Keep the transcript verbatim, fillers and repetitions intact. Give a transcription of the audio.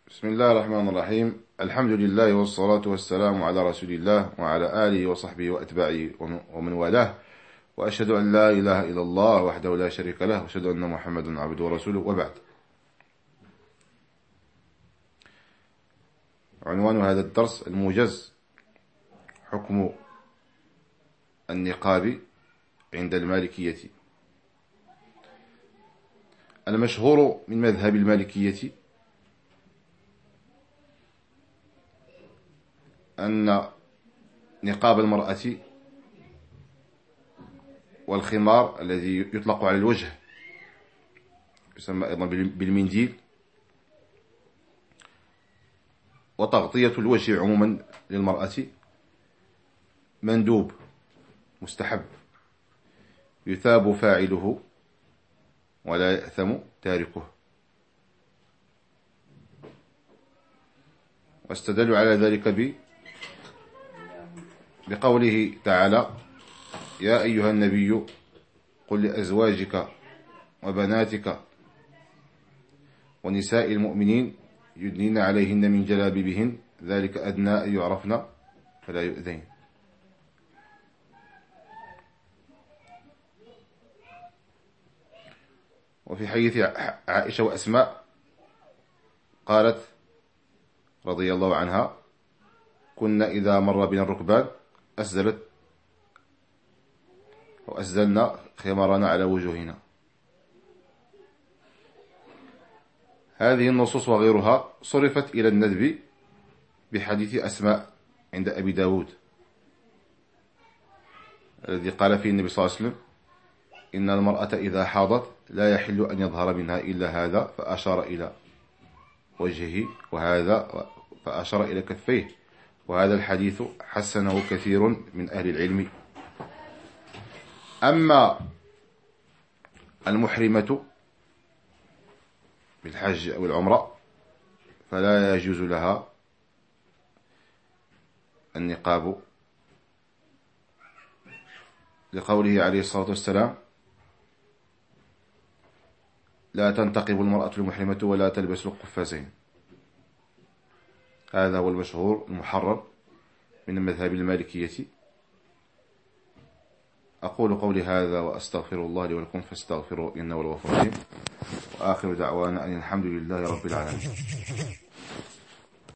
بسم الله الرحمن الرحيم. الحمد لله والصلاة والسلام على رسول الله وعلى آله وصحبه وأتباعه ومن والاه، وأشهد أن لا إله إلا الله وحده لا شريك له، وأشهد أن محمدا عبده ورسوله، وبعد. عنوان هذا الدرس: الموجز، حكم النقاب عند المالكية. المشهور من مذهب المالكية أن نقاب المرأة والخمار الذي يطلق على الوجه يسمى أيضا بالمنديل، وتغطية الوجه عموما للمرأة مندوب مستحب، يثاب فاعله ولا يأثم تاركه. واستدل على ذلك ب بقوله تعالى: يا أيها النبي قل لأزواجك وبناتك ونساء المؤمنين يدنين عليهن من جلابيبهن ذلك أدنى أن يعرفن فلا يؤذين. وفي حديث عائشة وأسماء قالت رضي الله عنها: كنا إذا مر بنا الركبان أسدلت وأسدلنا خمارنا على وجوهنا. هذه النصوص وغيرها صرفت إلى الندب بحديث أسماء عند أبي داود، الذي قال فيه النبي صلى الله عليه وسلم: إن المرأة إذا حاضت لا يحل أن يظهر منها إلا هذا، فأشار إلى وجهه، وهذا فأشار إلى كفيه. وهذا الحديث حسنه كثير من أهل العلم. أما المحرمة بالحج أو العمرة فلا يجوز لها النقاب، لقوله عليه الصلاة والسلام: لا تنتقب المرأة المحرمة ولا تلبس القفازين. هذا هو المشهور المحرر من المذهب المالكية. أقول قولي هذا وأستغفر الله لي ولكم فاستغفروا إنه هو الغفور الرحيم، وآخر دعوانا أن الحمد لله رب العالمين.